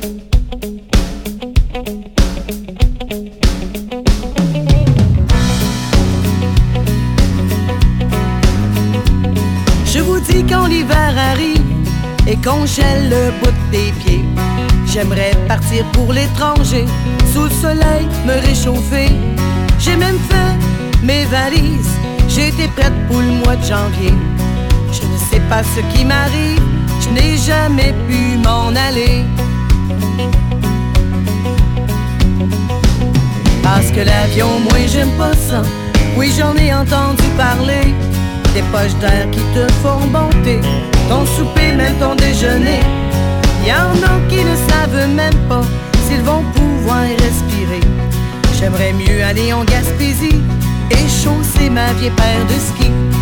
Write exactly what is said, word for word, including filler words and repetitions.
Je vous dis quand l'hiver arrive et qu'on gèle le bout des pieds, j'aimerais partir pour l'étranger, sous le soleil me réchauffer. J'ai même fait mes valises, j'ai été prête pour le mois de janvier. Je ne sais pas ce qui m'arrive, je n'ai jamais pu m'en aller. Parce que l'avion, moi j'aime pas ça. Oui, j'en ai entendu parler. Des poches d'air qui te font monter ton souper, même ton déjeuner. Y en a qui ne savent même pas s'ils vont pouvoir respirer. J'aimerais mieux aller en Gaspésie et chausser ma vieille paire de skis.